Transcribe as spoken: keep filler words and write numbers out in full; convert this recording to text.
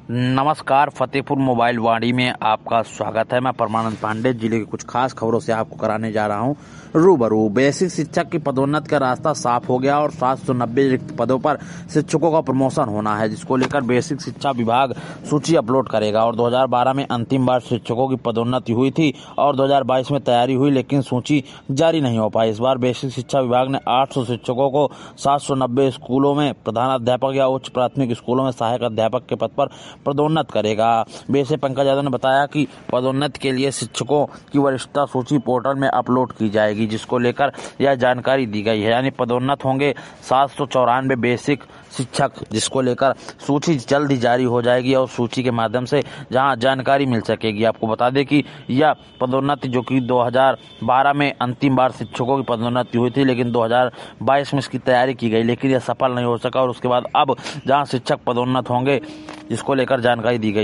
नमस्कार, फतेहपुर मोबाइल वाणी में आपका स्वागत है। मैं परमानंद पांडे जिले की कुछ खास खबरों से आपको कराने जा रहा हूं रूबरू। बेसिक शिक्षक की पदोन्नति का रास्ता साफ हो गया और सात सौ नब्बे रिक्त पदों पर शिक्षकों का प्रमोशन होना है, जिसको लेकर बेसिक शिक्षा विभाग सूची अपलोड करेगा। और दो हज़ार बारह में अंतिम बार शिक्षकों की पदोन्नति हुई थी और दो हज़ार बाईस में तैयारी हुई, लेकिन सूची जारी नहीं हो पाई। इस बार बेसिक शिक्षा विभाग ने आठ सौ शिक्षकों को सात सौ नब्बे स्कूलों में प्रधानाध्यापक या उच्च प्राथमिक स्कूलों में सहायक अध्यापक के पद पर पदोन्नत करेगा। बीएसए पंकज यादव ने बताया कि पदोन्नति के लिए शिक्षकों की वरिष्ठता सूची पोर्टल में अपलोड की जाएगी, जिसको लेकर यह जानकारी दी गई है। यानी पदोन्नत होंगे सात सौ चौरानवे बेसिक शिक्षक, जिसको लेकर सूची जल्द ही जारी हो जाएगी और सूची के माध्यम से जहां जानकारी मिल सकेगी। आपको बता दें कि यह पदोन्नति जो कि दो हज़ार बारह में अंतिम बार शिक्षकों की पदोन्नति हुई थी, लेकिन दो हज़ार बाईस में इसकी तैयारी की गई, लेकिन यह सफल नहीं हो सका। और उसके बाद अब जहां शिक्षक पदोन्नत होंगे, जिसको लेकर जानकारी दी गई।